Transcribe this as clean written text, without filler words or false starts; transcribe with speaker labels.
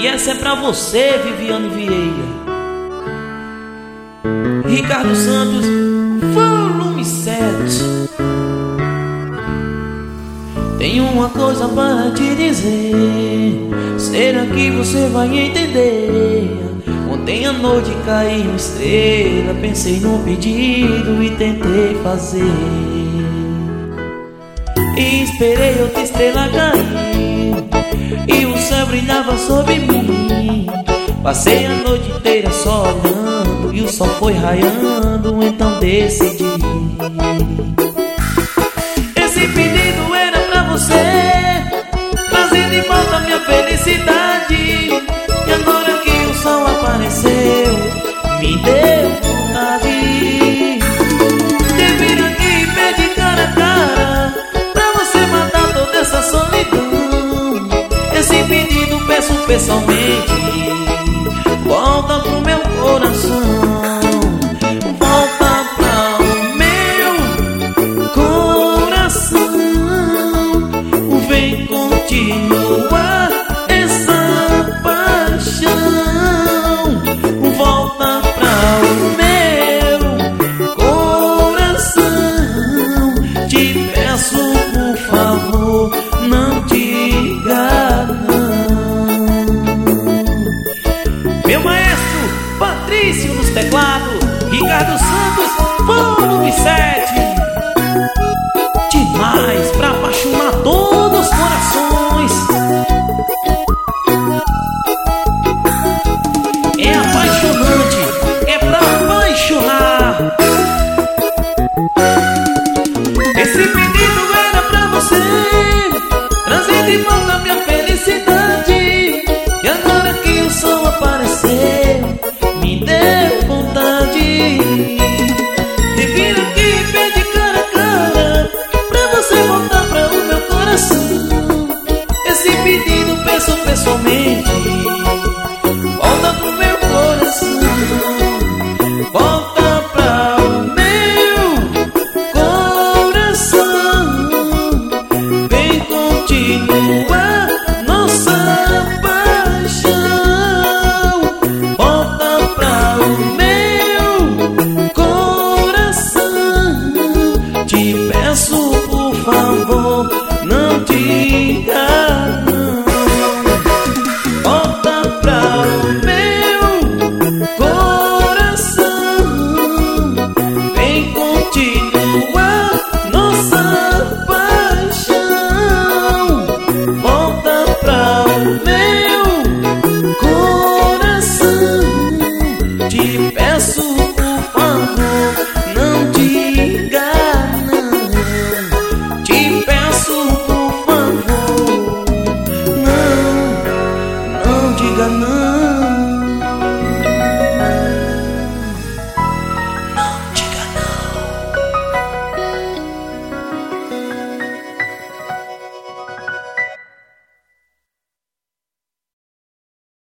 Speaker 1: E essa é pra você, Viviane Vieira. Ricardo Santos, volume 7. Tenho uma coisa para te dizer, será que você vai entender? Ontem à noite caiu uma estrela, pensei no pedido e tentei fazer. E esperei outra estrela cair, e o céu brilhava sobre mim. Passei a noite inteira só olhando, e o sol foi raiando, então decidi. Esse pedido era pra você, trazer de volta minha felicidade. E agora que o sol apareceu, me deu vontade de vir aqui e pedir cara a cara, pra você matar toda essa solidão. Esse pedido peço pessoalmente, volta pro meu coração. Volta pra o meu coração. Vem continuar essa paixão. Volta pra o meu coração. Te peço por favor, não diga não. Meu maestro Patrício nos teclados, Ricardo Santos, volume 7. Demais pra apaixonar todos os corações. É apaixonante, é pra apaixonar. Esse pedido era pra você, trazer de volta minha felicidade. E agora que o sol apareceu, me deu vontade de vir aqui e pedir cara a cara, pra você voltar pra o meu coração. Esse pedido peço pessoalmente,